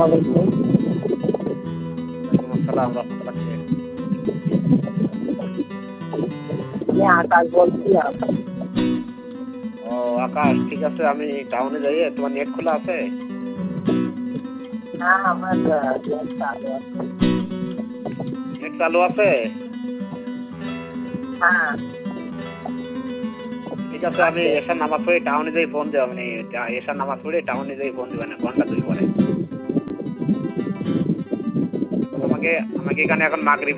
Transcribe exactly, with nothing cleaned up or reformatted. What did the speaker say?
আলাইকুম। ওয়ালাইকুম আসসালাম রাহমাতুল্লাহ কে? আমি আকাশ বলছি। আকাশ। ও আকাশ ঠিক আছে আমি টাউনে যাইয়ে তোমার নেট খোলা আছে? হ্যাঁ, আমার আ নেট চালু আছে। নেট চালু আছে? হ্যাঁ। ঠিক আছে আমি আছে। এশার নামাজ পড়ে টাউনে যাই ফোন দেব আপনি এশার নামাজ পড়ে টাউনে যাই ফোন দিবেন ঘন্টা দুই পরে। আমাকে আমাকে এখানে এখন মাগরিব